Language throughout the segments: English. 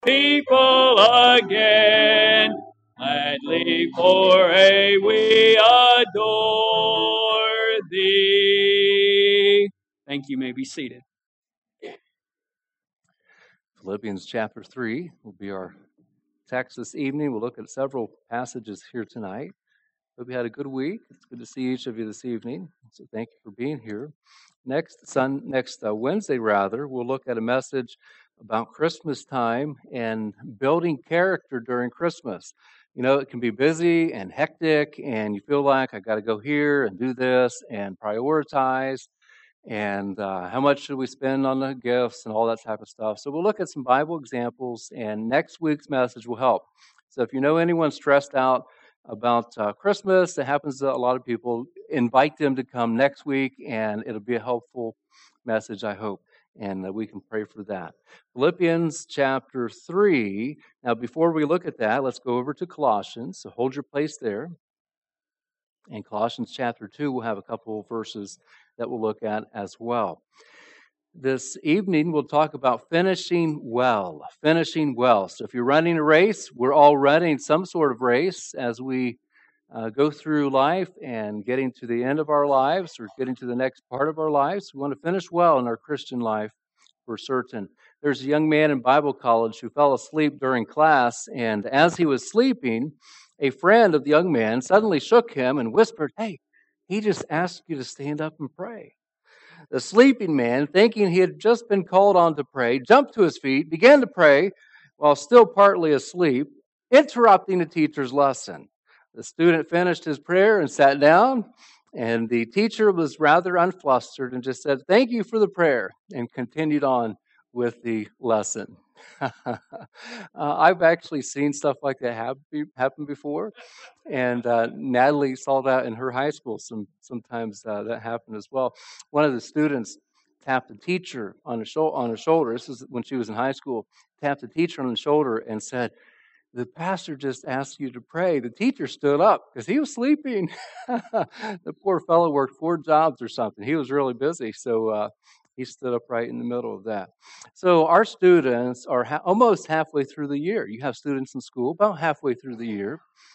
people again. Gladly for we adore thee. Thank you. You may be seated. Philippians chapter 3 will be our text this evening. We'll look at several passages here tonight. Hope you had a good week. It's good to see each of you this evening. So thank you for being here. Next Wednesday, we'll look at a message about Christmas time and building character during Christmas. You know, it can be busy and hectic, and you feel like I got to go here and do this and prioritize. And how much should we spend on the gifts and all that type of stuff. So we'll look at some Bible examples, and next week's message will help. So if you know anyone stressed out about Christmas, it happens to a lot of people, invite them to come next week, and it'll be a helpful message, I hope, and we can pray for that. Philippians chapter 3. Now, before we look at that, let's go over to Colossians. So hold your place there. In Colossians chapter 2, we'll have a couple of verses that we'll look at as well. This evening, we'll talk about finishing well. Finishing well. So if you're running a race, we're all running some sort of race as we go through life and getting to the end of our lives or getting to the next part of our lives. We want to finish well in our Christian life for certain. There's a young man in Bible college who fell asleep during class, and as he was sleeping, a friend of the young man suddenly shook him and whispered, "Hey, he just asked you to stand up and pray." The sleeping man, thinking he had just been called on to pray, jumped to his feet, began to pray while still partly asleep, interrupting the teacher's lesson. The student finished his prayer and sat down, and the teacher was rather unflustered and just said, "Thank you for the prayer," and continued on with the lesson. I've actually seen stuff like that happen before, and Natalie saw that in her high school. Sometimes that happened as well. One of the students tapped the teacher on her shoulder. This is when she was in high school. Tapped the teacher on the shoulder and said, "The pastor just asked you to pray." The teacher stood up because he was sleeping. The poor fellow worked 4 jobs or something. He was really busy, so he stood up right in the middle of that. So our students are almost halfway through the year. You have students in school about halfway through the year.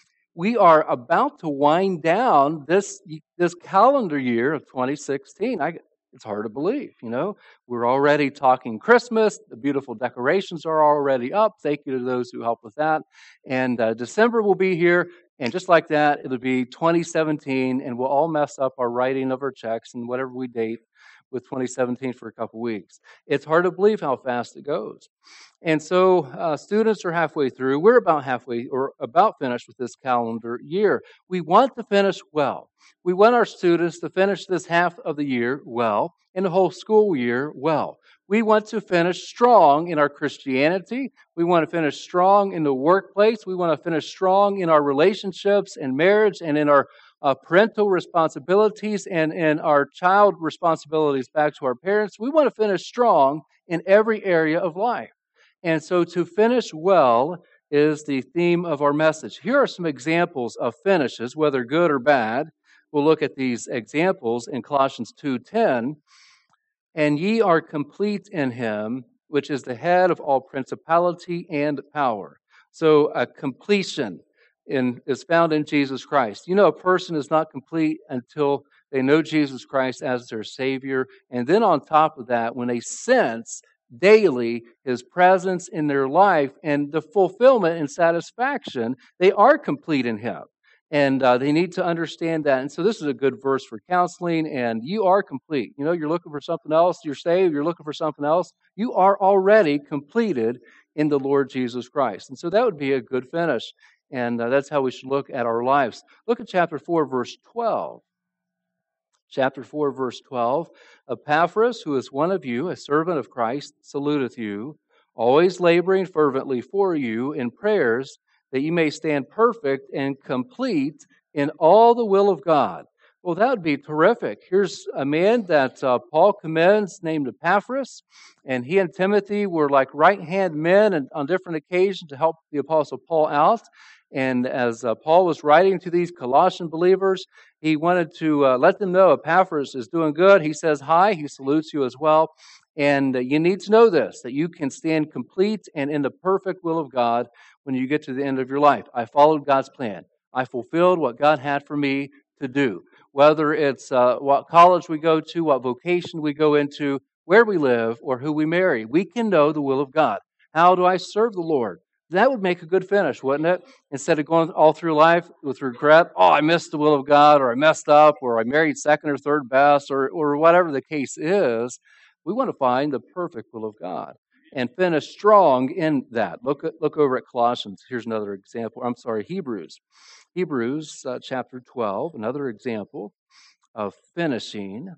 We are about to wind down this calendar year of 2016. It's hard to believe, you know. We're already talking Christmas. The beautiful decorations are already up. Thank you to those who helped with that. And December will be here. And just like that, it'll be 2017, and we'll all mess up our writing of our checks and whatever we date with 2017 for a couple weeks. It's hard to believe how fast it goes. And so students are halfway through. We're about halfway or about finished with this calendar year. We want to finish well. We want our students to finish this half of the year well and the whole school year well. We want to finish strong in our Christianity. We want to finish strong in the workplace. We want to finish strong in our relationships and marriage and in our parental responsibilities and in our child responsibilities back to our parents. We want to finish strong in every area of life. And so to finish well is the theme of our message. Here are some examples of finishes, whether good or bad. We'll look at these examples in Colossians 2:10. "And ye are complete in him, which is the head of all principality and power." So a completion is found in Jesus Christ. You know, a person is not complete until they know Jesus Christ as their Savior. And then on top of that, when they sense daily His presence in their life and the fulfillment and satisfaction, they are complete in Him. And they need to understand that. And so this is a good verse for counseling. And you are complete. You know, you're looking for something else. You're saved. You're looking for something else. You are already completed in the Lord Jesus Christ. And so that would be a good finish. And that's how we should look at our lives. Look at chapter 4, verse 12. Chapter 4, verse 12. "Epaphras, who is one of you, a servant of Christ, saluteth you, always laboring fervently for you in prayers, that you may stand perfect and complete in all the will of God." Well, that would be terrific. Here's a man that Paul commends named Epaphras, and he and Timothy were like right-hand men and on different occasions to help the Apostle Paul out. And as Paul was writing to these Colossian believers, he wanted to let them know Epaphras is doing good. He says hi. He salutes you as well. And you need to know this, that you can stand complete and in the perfect will of God when you get to the end of your life. I followed God's plan. I fulfilled what God had for me to do. Whether it's what college we go to, what vocation we go into, where we live, or who we marry, we can know the will of God. How do I serve the Lord? That would make a good finish, wouldn't it? Instead of going all through life with regret, oh, I missed the will of God, or I messed up, or I married second or third best, or whatever the case is, we want to find the perfect will of God and finish strong in that. Look over at Colossians. Here's another example. Hebrews. Hebrews chapter 12, another example of finishing.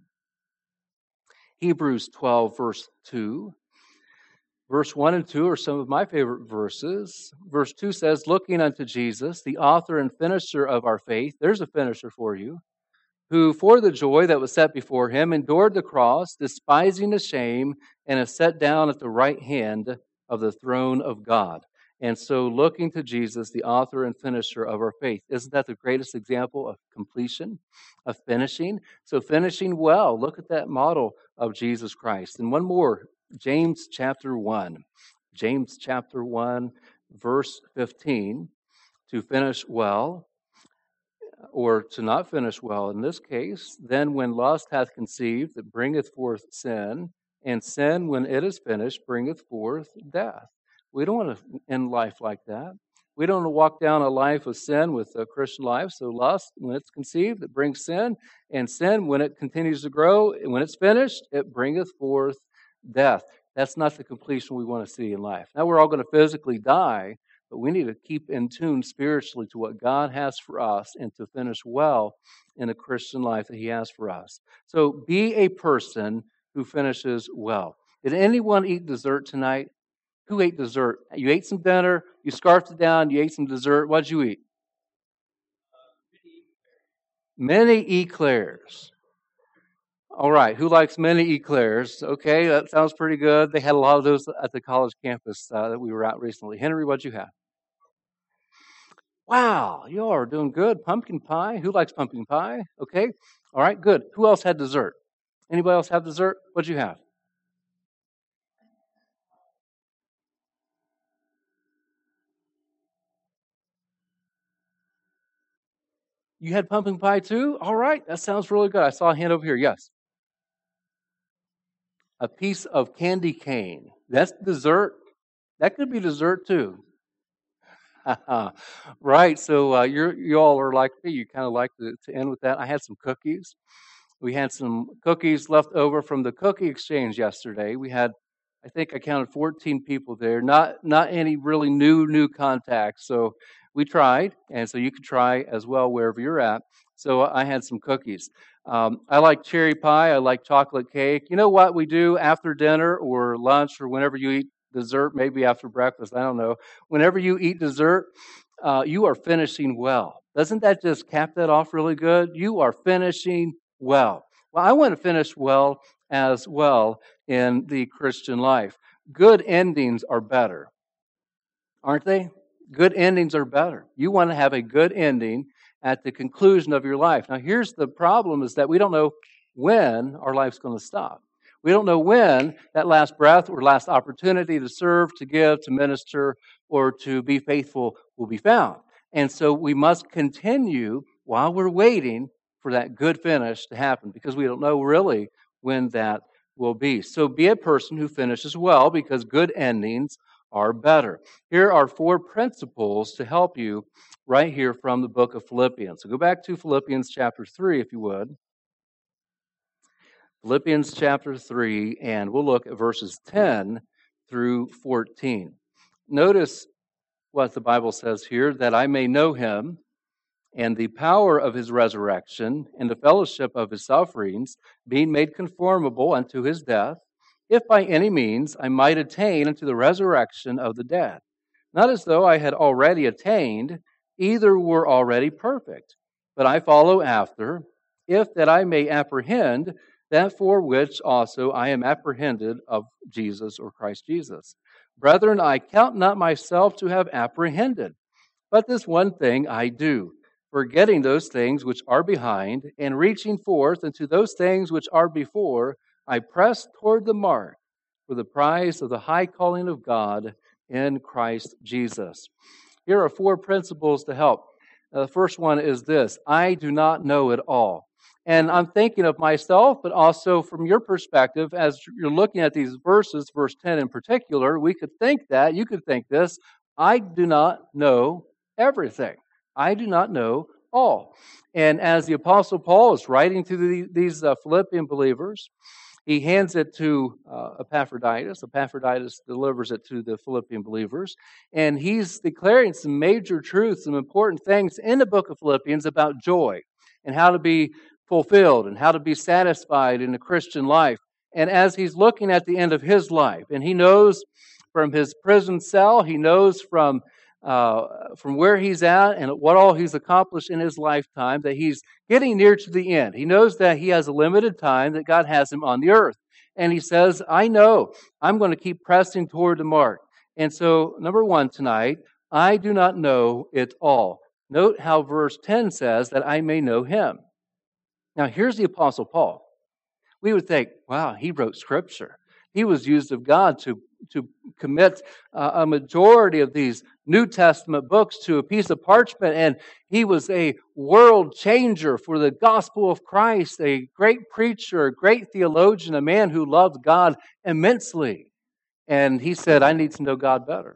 Hebrews 12, verse 2. Verse 1 and 2 are some of my favorite verses. Verse 2 says, looking unto Jesus, the author and finisher of our faith. There's a finisher for you. Who for the joy that was set before him endured the cross, despising the shame, and is set down at the right hand of the throne of God. And so looking to Jesus, the author and finisher of our faith. Isn't that the greatest example of completion, of finishing? So finishing well. Look at that model of Jesus Christ. And one more, James chapter 1. James chapter 1, verse 15. To finish well, or to not finish well in this case, then when lust hath conceived, it bringeth forth sin, and sin, when it is finished, bringeth forth death. We don't want to end life like that. We don't want to walk down a life of sin with a Christian life. So lust, when it's conceived, it brings sin, and sin, when it continues to grow, and when it's finished, it bringeth forth death. That's not the completion we want to see in life. Now we're all going to physically die, but we need to keep in tune spiritually to what God has for us and to finish well in a Christian life that He has for us. So be a person who finishes well. Did anyone eat dessert tonight? Who ate dessert? You ate some dinner, you scarfed it down, you ate some dessert. What did you eat? Many eclairs. All right, who likes mini eclairs? Okay, that sounds pretty good. They had a lot of those at the college campus that we were at recently. Henry, what'd you have? Wow, you all are doing good. Pumpkin pie. Who likes pumpkin pie? Okay, all right, good. Who else had dessert? Anybody else have dessert? What'd you have? You had pumpkin pie too? All right, that sounds really good. I saw a hand over here. Yes. A piece of candy cane. That's dessert. That could be dessert too. Right. So you all are like me. You kind of like to end with that. I had some cookies. We had some cookies left over from the cookie exchange yesterday. We had, I think I counted 14 people there. Not any really new contacts. So we tried, and so you can try as well wherever you're at. So I had some cookies. I like cherry pie. I like chocolate cake. You know what we do after dinner or lunch or whenever you eat dessert, maybe after breakfast, I don't know. Whenever you eat dessert, you are finishing well. Doesn't that just cap that off really good? You are finishing well. Well, I want to finish well as well in the Christian life. Good endings are better, aren't they? Good endings are better. You want to have a good ending at the conclusion of your life. Now, here's the problem is that we don't know when our life's going to stop. We don't know when that last breath or last opportunity to serve, to give, to minister, or to be faithful will be found. And so we must continue while we're waiting for that good finish to happen because we don't know really when that will be. So be a person who finishes well because good endings are better. Here are 4 principles to help you right here from the book of Philippians. So go back to Philippians chapter 3 if you would. Philippians chapter 3, and we'll look at verses 10 through 14. Notice what the Bible says here, that I may know Him and the power of His resurrection and the fellowship of His sufferings, being made conformable unto His death, if by any means I might attain unto the resurrection of the dead. Not as though I had already attained, either were already perfect, but I follow after, if that I may apprehend that for which also I am apprehended of Jesus or Christ Jesus. Brethren, I count not myself to have apprehended, but this one thing I do, forgetting those things which are behind, and reaching forth unto those things which are before, I press toward the mark for the prize of the high calling of God in Christ Jesus. Here are 4 principles to help. The first one is this: I do not know it all. And I'm thinking of myself, but also from your perspective, as you're looking at these verses, verse 10 in particular, we could think that, you could think this: I do not know everything. I do not know all. And as the Apostle Paul is writing to these Philippian believers, he hands it to Epaphroditus. Epaphroditus delivers it to the Philippian believers. And he's declaring some major truths, some important things in the book of Philippians about joy and how to be fulfilled and how to be satisfied in the Christian life. And as he's looking at the end of his life, and he knows from his prison cell, he knows from where he's at and what all he's accomplished in his lifetime, that he's getting near to the end. He knows that he has a limited time, that God has him on the earth. And he says, I know I'm going to keep pressing toward the mark. And so, number 1 tonight, I do not know it all. Note how verse 10 says that I may know him. Now, here's the Apostle Paul. We would think, wow, he wrote Scripture. He was used of God to commit a majority of these New Testament books to a piece of parchment, and he was a world changer for the gospel of Christ, a great preacher, a great theologian, a man who loved God immensely. And he said, I need to know God better.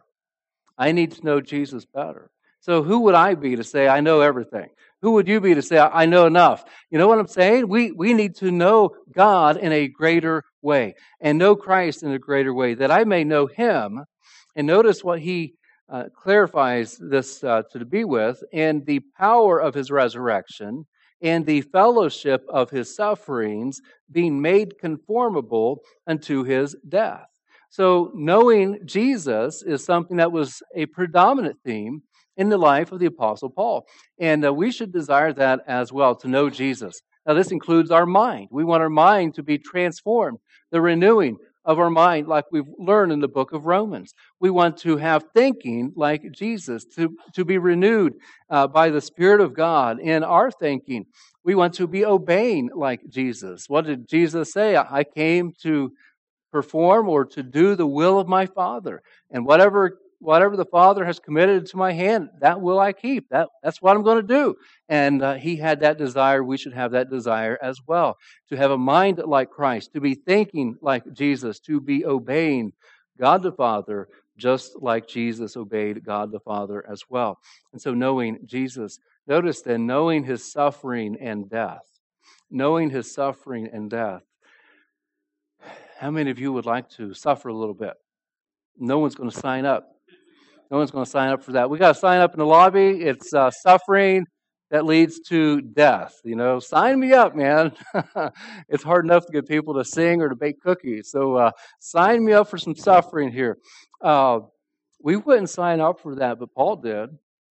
I need to know Jesus better. So who would I be to say I know everything? Who would you be to say I know enough? You know what I'm saying? We need to know God in a greater way and know Christ in a greater way, that I may know him. And notice what he clarifies this to be with: and the power of his resurrection and the fellowship of his sufferings, being made conformable unto his death. So knowing Jesus is something that was a predominant theme in the life of the Apostle Paul. And we should desire that as well, to know Jesus. Now, this includes our mind. We want our mind to be transformed, the renewing of our mind, like we've learned in the book of Romans. We want to have thinking like Jesus, to be renewed by the Spirit of God in our thinking. We want to be obeying like Jesus. What did Jesus say? I came to perform or to do the will of my Father. And whatever the Father has committed to my hand, that will I keep. That's what I'm going to do. And he had that desire. We should have that desire as well, to have a mind like Christ, to be thinking like Jesus, to be obeying God the Father, just like Jesus obeyed God the Father as well. And so knowing Jesus, notice then, knowing his suffering and death. Knowing his suffering and death. How many of you would like to suffer a little bit? No one's going to sign up. No one's going to sign up for that. We got to sign up in the lobby. It's suffering that leads to death. You know, sign me up, man. It's hard enough to get people to sing or to bake cookies. So sign me up for some suffering here. We wouldn't sign up for that, but Paul did.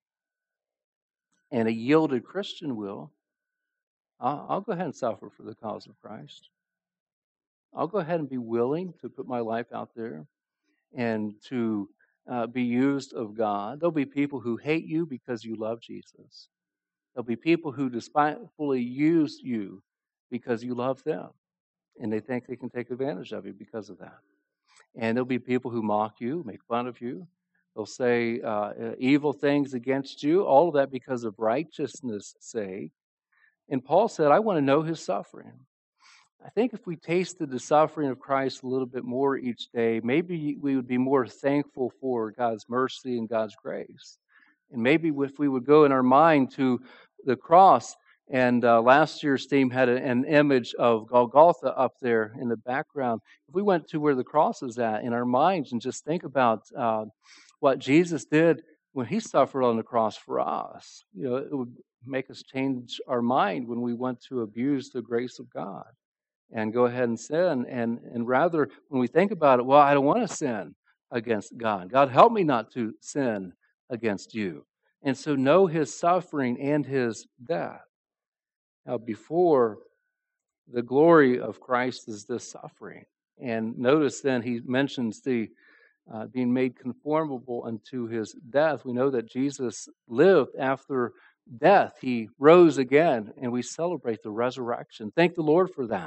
And a yielded Christian will. I'll go ahead and suffer for the cause of Christ. I'll go ahead and be willing to put my life out there and to be used of God. There'll be people who hate you because you love Jesus. There'll be people who despitefully use you because you love them, and they think they can take advantage of you because of that. And there'll be people who mock you, make fun of you. They'll say evil things against you, all of that because of righteousness' sake. And Paul said, I want to know his suffering. I think if we tasted the suffering of Christ a little bit more each day, maybe we would be more thankful for God's mercy and God's grace. And maybe if we would go in our mind to the cross, and last year's theme had an image of Golgotha up there in the background. If we went to where the cross is at in our minds and just think about what Jesus did when he suffered on the cross for us, you know, it would make us change our mind when we want to abuse the grace of God and go ahead and sin. And rather, when we think about it, well, I don't want to sin against God. God, help me not to sin against you. And so know his suffering and his death. Now, before the glory of Christ is this suffering. And notice then he mentions the being made conformable unto his death. We know that Jesus lived after death. He rose again, and we celebrate the resurrection. Thank the Lord for that.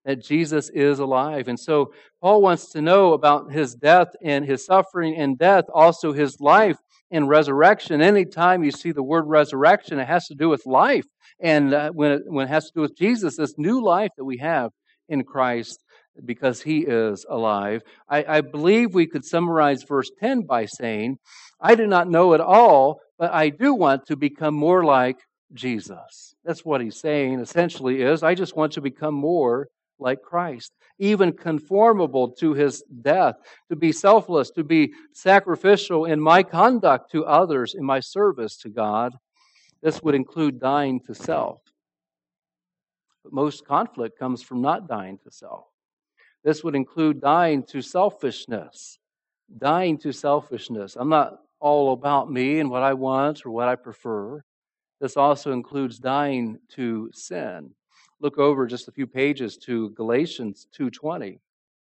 that Jesus is alive. And so Paul wants to know about his death and his suffering and death, also his life and resurrection. Anytime you see the word resurrection, it has to do with life. And when it has to do with Jesus, this new life that we have in Christ because he is alive. I believe we could summarize verse 10 by saying, I do not know it all, but I do want to become more like Jesus. That's what he's saying essentially is, I just want to become more like Christ, even conformable to his death, to be selfless, to be sacrificial in my conduct to others, in my service to God. This would include dying to self. But most conflict comes from not dying to self. This would include dying to selfishness. Dying to selfishness. I'm not all about me and what I want or what I prefer. This also includes dying to sin. Look over just a few pages to Galatians 2:20.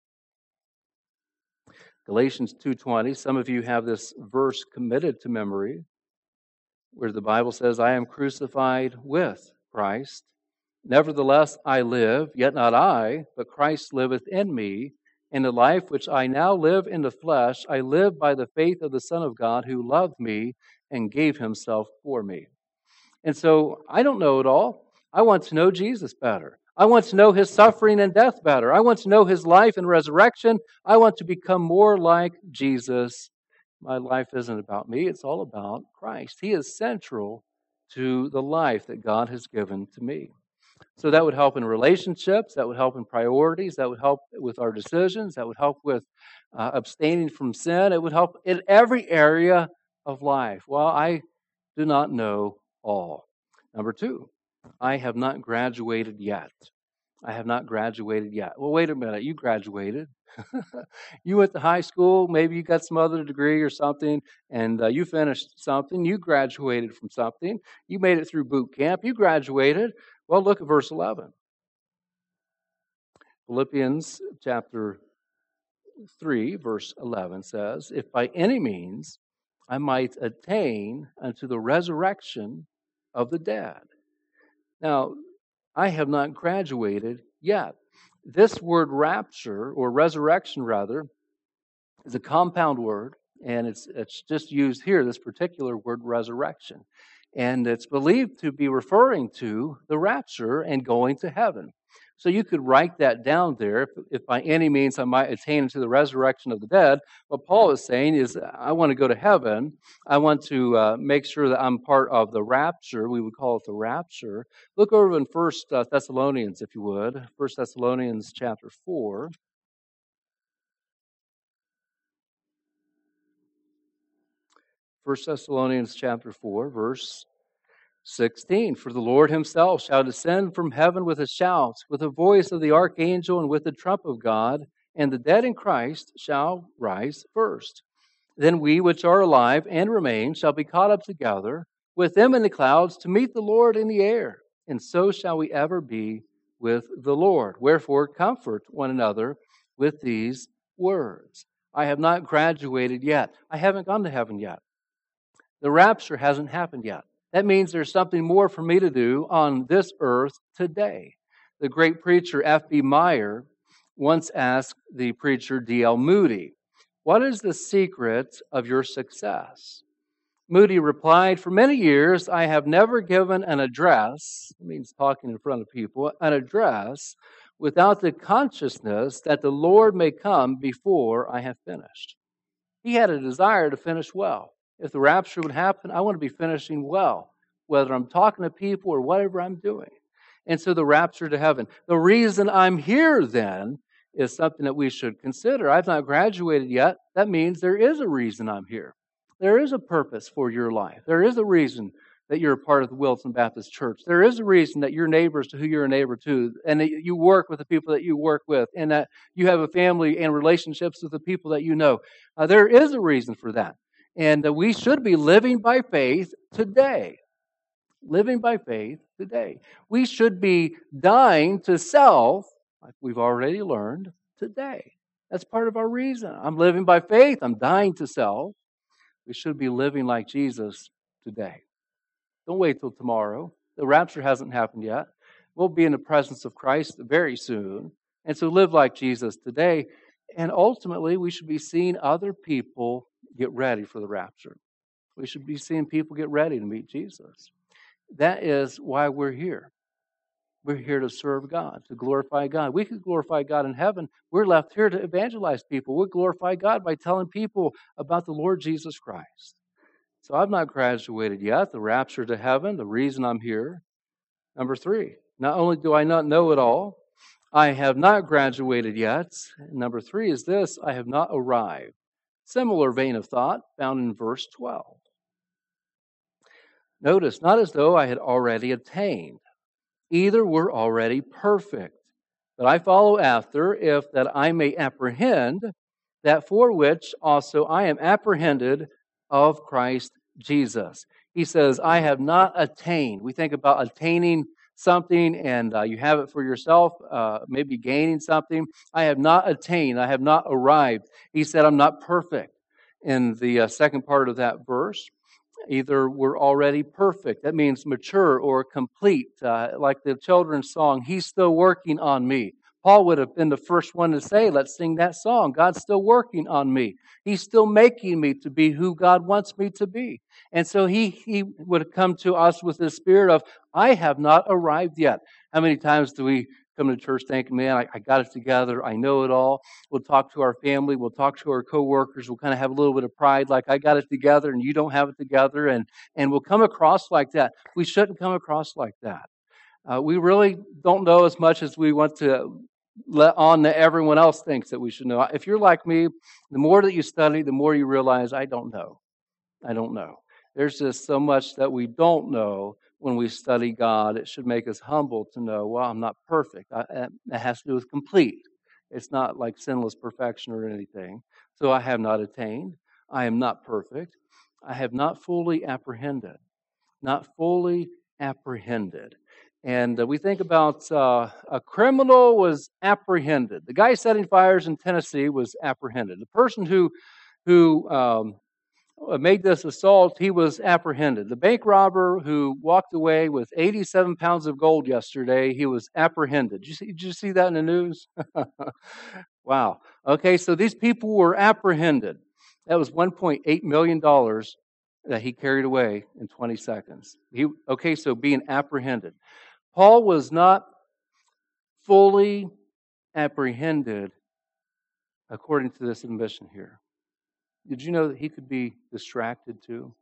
Galatians 2:20. Some of you have this verse committed to memory, where the Bible says, I am crucified with Christ. Nevertheless, I live, yet not I, but Christ liveth in me. And the life which I now live in the flesh, I live by the faith of the Son of God who loved me and gave himself for me. And so I don't know it all. I want to know Jesus better. I want to know his suffering and death better. I want to know his life and resurrection. I want to become more like Jesus. My life isn't about me. It's all about Christ. He is central to the life that God has given to me. So that would help in relationships. That would help in priorities. That would help with our decisions. That would help with abstaining from sin. It would help in every area of life. Well, I do not know all. Number two, I have not graduated yet. I have not graduated yet. Well, wait a minute. You graduated. You went to high school. Maybe you got some other degree or something, and you finished something. You graduated from something. You made it through boot camp. You graduated. Well, look at verse 11. Philippians chapter 3, verse 11 says, if by any means I might attain unto the resurrection of the dead. Now, I have not graduated yet. This word rapture, or resurrection rather, is a compound word, and it's just used here, this particular word, resurrection. And it's believed to be referring to the rapture and going to heaven. So you could write that down there. If by any means I might attain to the resurrection of the dead, what Paul is saying is, I want to go to heaven. I want to make sure that I'm part of the rapture. We would call it the rapture. Look over in 1 Thessalonians, if you would. 1 Thessalonians chapter 4. 1 Thessalonians chapter 4, verse 16. For the Lord himself shall descend from heaven with a shout, with the voice of the archangel, and with the trump of God, and the dead in Christ shall rise first. Then we which are alive and remain shall be caught up together with them in the clouds to meet the Lord in the air, and so shall we ever be with the Lord. Wherefore comfort one another with these words. I have not graduated yet. I haven't gone to heaven yet. The rapture hasn't happened yet. That means there's something more for me to do on this earth today. The great preacher F.B. Meyer once asked the preacher D.L. Moody, what is the secret of your success? Moody replied, for many years I have never given an address, it means talking in front of people, an address without the consciousness that the Lord may come before I have finished. He had a desire to finish well. If the rapture would happen, I want to be finishing well, whether I'm talking to people or whatever I'm doing. And so the rapture to heaven. The reason I'm here then is something that we should consider. I've not graduated yet. That means there is a reason I'm here. There is a purpose for your life. There is a reason that you're a part of the Wilson Baptist Church. There is a reason that you're neighbors to who you're a neighbor to, and that you work with the people that you work with, and that you have a family and relationships with the people that you know. There is a reason for that. And we should be living by faith today. Living by faith today. We should be dying to self, like we've already learned, today. That's part of our reason. I'm living by faith. I'm dying to self. We should be living like Jesus today. Don't wait till tomorrow. The rapture hasn't happened yet. We'll be in the presence of Christ very soon. And so live like Jesus today. And ultimately, we should be seeing other people get ready for the rapture. We should be seeing people get ready to meet Jesus. That is why we're here. We're here to serve God, to glorify God. We could glorify God in heaven. We're left here to evangelize people. We'll glorify God by telling people about the Lord Jesus Christ. So I've not graduated yet. The rapture to heaven, the reason I'm here. Number 3, not only do I not know it all, I have not graduated yet. Number 3 is this: I have not arrived. Similar vein of thought found in verse 12. Notice, not as though I had already attained. Either were already perfect. But I follow after, if that I may apprehend that for which also I am apprehended of Christ Jesus. He says, I have not attained. We think about attaining something and you have it for yourself, maybe gaining something. I have not attained. I have not arrived. He said, I'm not perfect. In the second part of that verse, either we're already perfect. That means mature or complete. Like the children's song, He's still working on me. Paul would have been the first one to say, let's sing that song. God's still working on me. He's still making me to be who God wants me to be. And so he would have come to us with this spirit of, I have not arrived yet. How many times do we come to church thinking, man, I got it together. I know it all. We'll talk to our family. We'll talk to our coworkers. We'll kind of have a little bit of pride, like I got it together and you don't have it together. And we'll come across like that. We shouldn't come across like that. We really don't know as much as we want to let on that everyone else thinks that we should know. If you're like me, the more that you study, the more you realize, I don't know. I don't know. There's just so much that we don't know when we study God. It should make us humble to know, well, I'm not perfect. It has to do with complete. It's not like sinless perfection or anything. So I have not attained. I am not perfect. I have not fully apprehended. Not fully apprehended. And we think about a criminal was apprehended. The guy setting fires in Tennessee was apprehended. The person who made this assault, he was apprehended. The bank robber who walked away with 87 pounds of gold yesterday, he was apprehended. Did you see that in the news? Wow. Okay, so these people were apprehended. That was $1.8 million that he carried away in 20 seconds. So being apprehended. Paul was not fully apprehended according to this admission here. Did you know that he could be distracted too?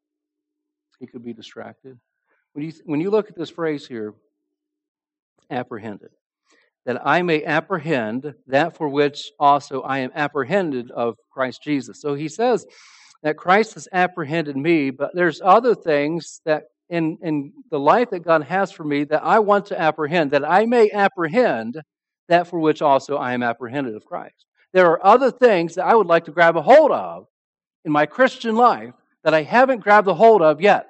He could be distracted. When you look at this phrase here, apprehended, that I may apprehend that for which also I am apprehended of Christ Jesus. So he says that Christ has apprehended me, but there's other things that in the life that God has for me that I want to apprehend, that I may apprehend that for which also I am apprehended of Christ. There are other things that I would like to grab a hold of in my Christian life that I haven't grabbed a hold of yet.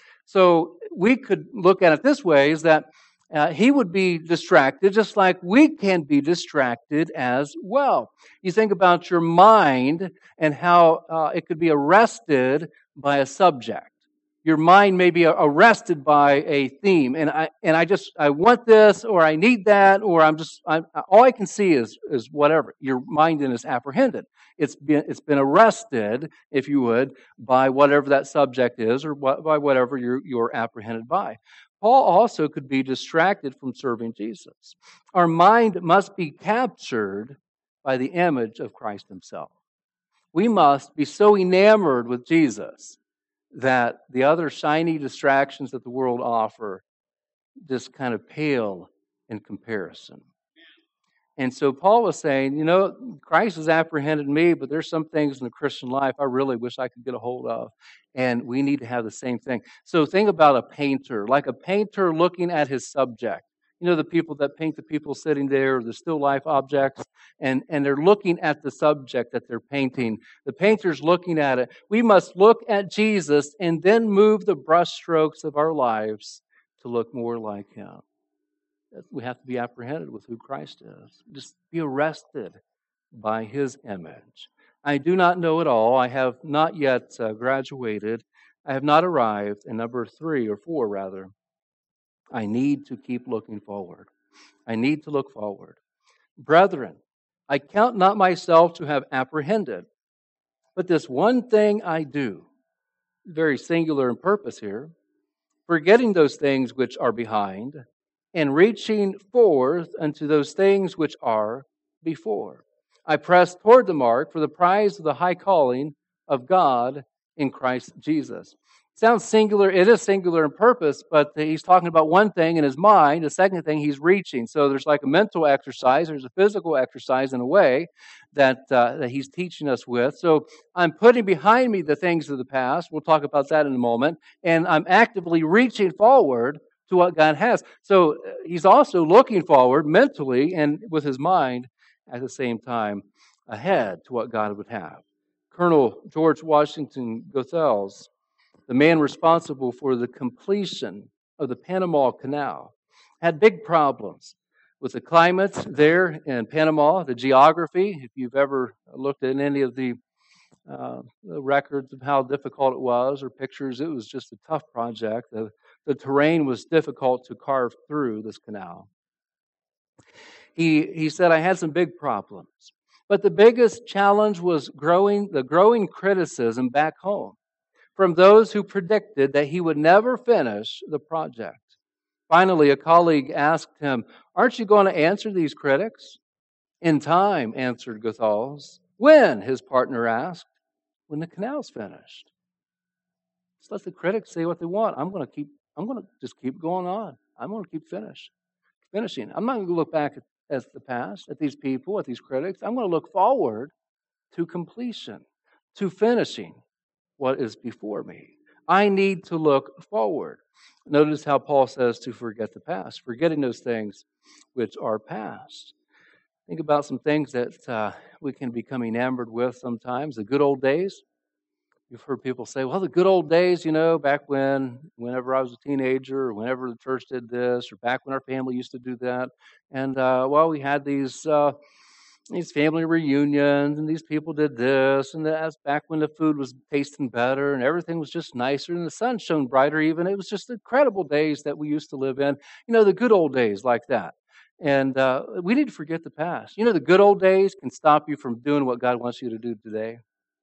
So we could look at it this way, is that he would be distracted just like we can be distracted as well. You think about your mind and how it could be arrested by a subject. Your mind may be arrested by a theme, and I want this, or I need that, or all I can see is whatever. Your mind then is apprehended. It's been arrested, if you would, by whatever that subject is, or by whatever you're apprehended by. Paul also could be distracted from serving Jesus. Our mind must be captured by the image of Christ himself. We must be so enamored with Jesus that the other shiny distractions that the world offer just kind of pale in comparison. And so Paul was saying, Christ has apprehended me, but there's some things in the Christian life I really wish I could get a hold of. And we need to have the same thing. So think about a painter, like a painter looking at his subject. The people that paint the people sitting there, the still life objects, and they're looking at the subject that they're painting. The painter's looking at it. We must look at Jesus and then move the brushstrokes of our lives to look more like him. We have to be apprehended with who Christ is. Just be arrested by his image. I do not know it all. I have not yet graduated. I have not arrived. And number 3 or 4 rather, I need to keep looking forward. I need to look forward. Brethren, I count not myself to have apprehended, but this one thing I do, very singular in purpose here, forgetting those things which are behind, and reaching forth unto those things which are before. I press toward the mark for the prize of the high calling of God in Christ Jesus. Sounds singular. It is singular in purpose, but he's talking about one thing in his mind. The second thing, he's reaching. So there's like a mental exercise. There's a physical exercise in a way that he's teaching us with. So I'm putting behind me the things of the past. We'll talk about that in a moment. And I'm actively reaching forward to what God has. So he's also looking forward mentally and with his mind at the same time ahead to what God would have. Colonel George Washington Goethals, the man responsible for the completion of the Panama Canal, had big problems with the climate there in Panama, the geography. If you've ever looked at any of the records of how difficult it was or pictures, it was just a tough project. The terrain was difficult to carve through this canal. He said, I had some big problems. But the biggest challenge was the growing criticism back home from those who predicted that he would never finish the project. Finally, a colleague asked him, aren't you going to answer these critics? In time, answered Goethals. When? His partner asked. When the canal's finished. Just let the critics say what they want. I'm going to just keep going on. I'm going to keep finishing. I'm not going to look back at the past, at these people, at these critics. I'm going to look forward to completion, to finishing what is before me. I need to look forward. Notice how Paul says to forget the past, forgetting those things which are past. Think about some things that we can become enamored with sometimes. The good old days. You've heard people say, well, the good old days, back whenever I was a teenager, or whenever the church did this, or back when our family used to do that. And, we had these family reunions, and these people did this, and that's back when the food was tasting better, and everything was just nicer, and the sun shone brighter even. It was just incredible days that we used to live in. The good old days like that. And we need to forget the past. The good old days can stop you from doing what God wants you to do today.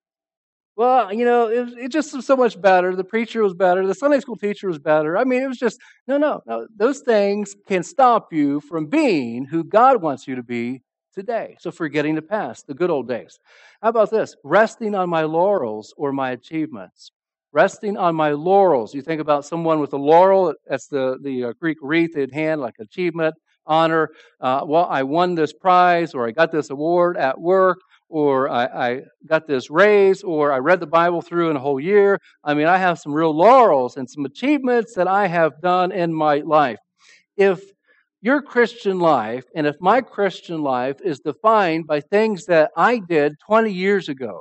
Well, it just was so much better. The preacher was better. The Sunday school teacher was better. It was just, no. Those things can stop you from being who God wants you to be today. So forgetting the past, the good old days. How about this? Resting on my laurels or my achievements. Resting on my laurels. You think about someone with a laurel, that's the Greek wreath in hand, like achievement, honor. I won this prize, or I got this award at work, or I got this raise, or I read the Bible through in a whole year. I have some real laurels and some achievements that I have done in my life. If your Christian life, and if my Christian life is defined by things that I did 20 years ago,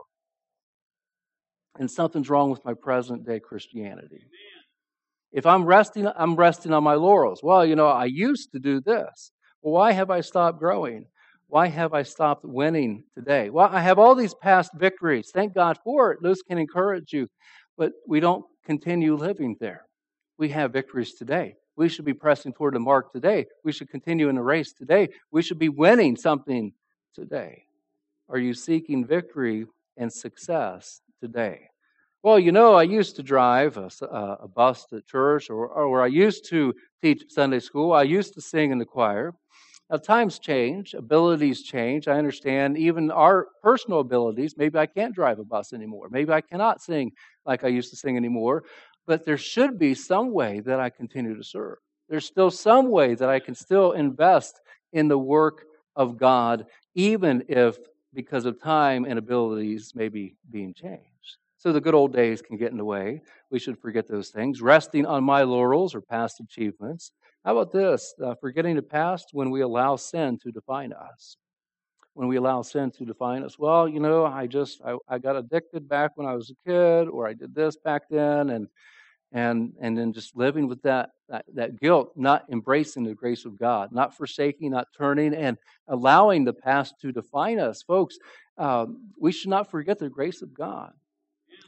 and something's wrong with my present day Christianity. If I'm resting on my laurels. Well, I used to do this. Well, why have I stopped growing? Why have I stopped winning today? Well, I have all these past victories. Thank God for it. Those can encourage you. But we don't continue living there. We have victories today. We should be pressing toward the mark today. We should continue in the race today. We should be winning something today. Are you seeking victory and success today? Well, I used to drive a bus to church, or I used to teach Sunday school. I used to sing in the choir. Now, times change, abilities change. I understand even our personal abilities. Maybe I can't drive a bus anymore. Maybe I cannot sing like I used to sing anymore. But there should be some way that I continue to serve. There's still some way that I can still invest in the work of God, even if because of time and abilities maybe being changed. So the good old days can get in the way. We should forget those things. Resting on my laurels or past achievements. How about this? Forgetting the past when we allow sin to define us. When we allow sin to define us. Well, I got addicted back when I was a kid, or I did this back then, and then just living with that guilt, not embracing the grace of God, not forsaking, not turning, and allowing the past to define us. Folks, we should not forget the grace of God.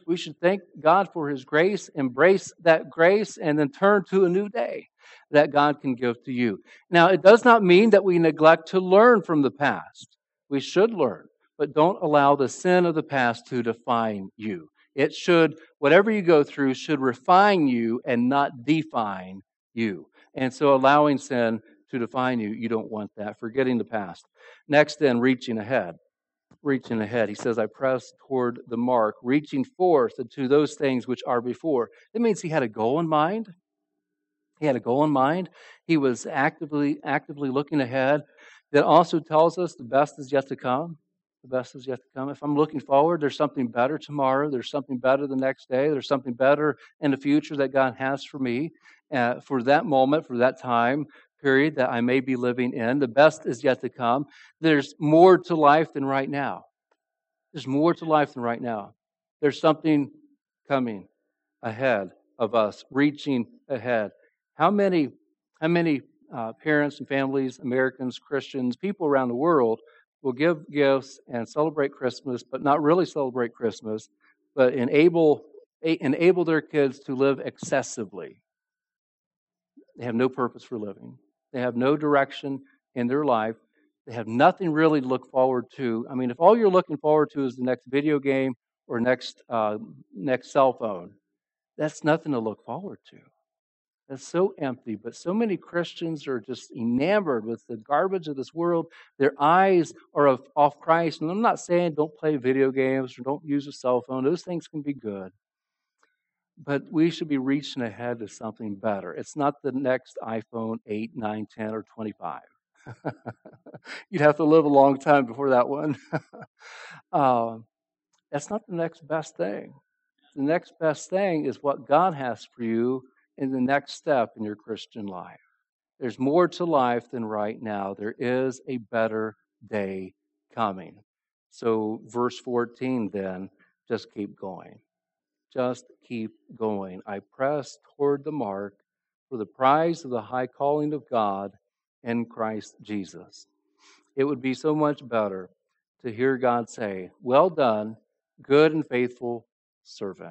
We should thank God for His grace, embrace that grace, and then turn to a new day that God can give to you. Now, it does not mean that we neglect to learn from the past. We should learn, but don't allow the sin of the past to define you. It should, whatever you go through, should refine you and not define you. And so allowing sin to define you, you don't want that. Forgetting the past. Next, then, reaching ahead. Reaching ahead. He says, I press toward the mark, reaching forth to those things which are before. That means he had a goal in mind. He had a goal in mind. He was actively looking ahead. That also tells us the best is yet to come. The best is yet to come. If I'm looking forward, there's something better tomorrow. There's something better the next day. There's something better in the future that God has for me, for that moment, for that time period that I may be living in. The best is yet to come. There's more to life than right now. There's more to life than right now. There's something coming ahead of us, reaching ahead. How many parents and families, Americans, Christians, people around the world will give gifts and celebrate Christmas, but not really celebrate Christmas, but enable their kids to live excessively? They have no purpose for living. They have no direction in their life. They have nothing really to look forward to. I mean, if all you're looking forward to is the next video game or next cell phone, that's nothing to look forward to. That's so empty. But so many Christians are just enamored with the garbage of this world. Their eyes are off Christ. And I'm not saying don't play video games or don't use a cell phone. Those things can be good. But we should be reaching ahead to something better. It's not the next iPhone 8, 9, 10, or 25. You'd have to live a long time before that one. That's not the next best thing. The next best thing is what God has for you in the next step in your Christian life. There's more to life than right now. There is a better day coming. So verse 14 then, just keep going. Just keep going. I press toward the mark for the prize of the high calling of God in Christ Jesus. It would be so much better to hear God say, well done, good and faithful servant.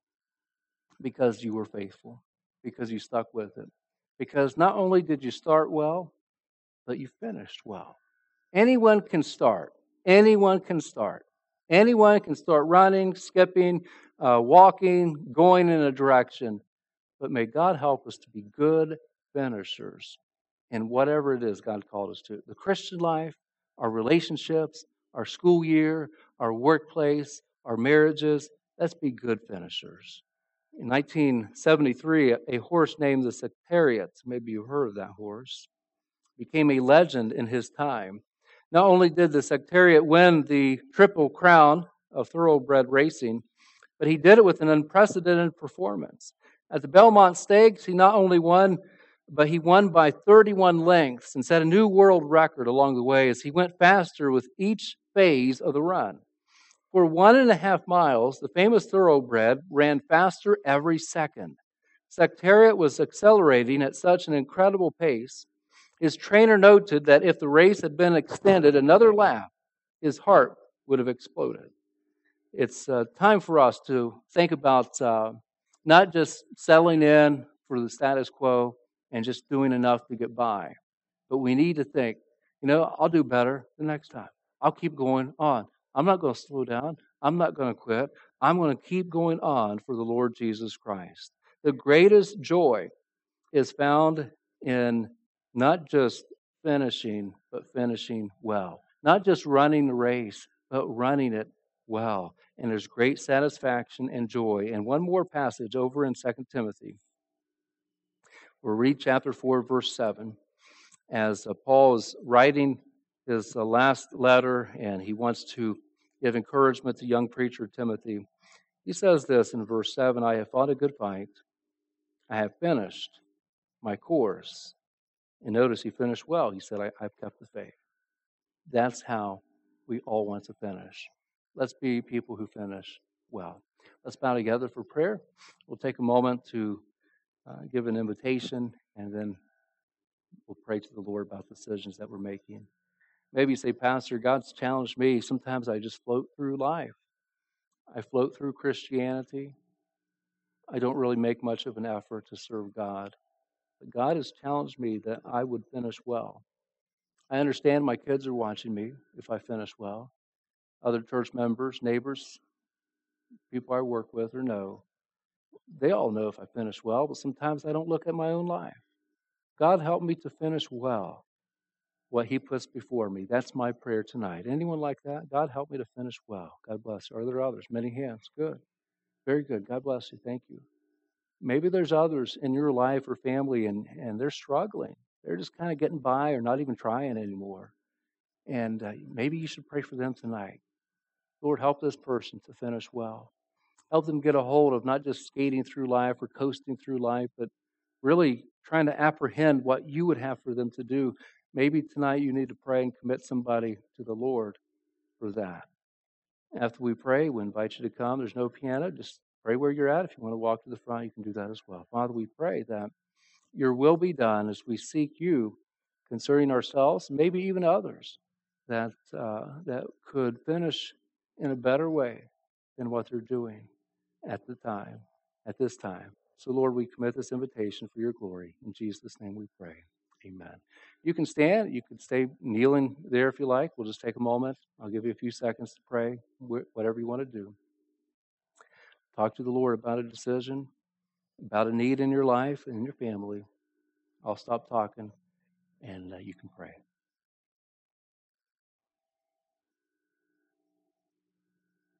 Because you were faithful. Because you stuck with it. Because not only did you start well, but you finished well. Anyone can start. Anyone can start. Anyone can start running, skipping, walking, going in a direction. But may God help us to be good finishers in whatever it is God called us to. The Christian life, our relationships, our school year, our workplace, our marriages. Let's be good finishers. In 1973, a horse named the Secretariat, maybe you heard of that horse, became a legend in his time. Not only did the Secretariat win the Triple Crown of thoroughbred racing, but he did it with an unprecedented performance. At the Belmont Stakes, he not only won, but he won by 31 lengths and set a new world record along the way as he went faster with each phase of the run. For 1.5 miles, the famous thoroughbred ran faster every second. Secretariat was accelerating at such an incredible pace. His trainer noted that if the race had been extended another lap, his heart would have exploded. It's time for us to think about not just settling in for the status quo and just doing enough to get by, but we need to think, I'll do better the next time. I'll keep going on. I'm not going to slow down. I'm not going to quit. I'm going to keep going on for the Lord Jesus Christ. The greatest joy is found in not just finishing, but finishing well. Not just running the race, but running it well. And there's great satisfaction and joy. And one more passage over in 2 Timothy. We'll read chapter 4, verse 7. As Paul is writing his last letter, and he wants to give encouragement to young preacher Timothy. He says this in verse 7, I have fought a good fight. I have finished my course. And notice he finished well. He said, I've kept the faith. That's how we all want to finish. Let's be people who finish well. Let's bow together for prayer. We'll take a moment to give an invitation, and then we'll pray to the Lord about decisions that we're making. Maybe you say, Pastor, God's challenged me. Sometimes I just float through life. I float through Christianity. I don't really make much of an effort to serve God. But God has challenged me that I would finish well. I understand my kids are watching me if I finish well. Other church members, neighbors, people I work with or know, they all know if I finish well, but sometimes I don't look at my own life. God help me to finish well what He puts before me. That's my prayer tonight. Anyone like that? God help me to finish well. God bless you. Are there others? Many hands. Good. Very good. God bless you. Thank you. Maybe there's others in your life or family and they're struggling. They're just kind of getting by or not even trying anymore. And maybe you should pray for them tonight. Lord, help this person to finish well. Help them get a hold of not just skating through life or coasting through life, but really trying to apprehend what you would have for them to do. Maybe tonight you need to pray and commit somebody to the Lord for that. After we pray, we invite you to come. There's no piano. Just pray where you're at. If you want to walk to the front, you can do that as well. Father, we pray that your will be done as we seek you concerning ourselves, maybe even others, that could finish in a better way than what they're doing at this time. So, Lord, we commit this invitation for your glory. In Jesus' name we pray. Amen. You can stand. You can stay kneeling there if you like. We'll just take a moment. I'll give you a few seconds to pray, whatever you want to do. Talk to the Lord about a decision, about a need in your life and in your family. I'll stop talking, and you can pray.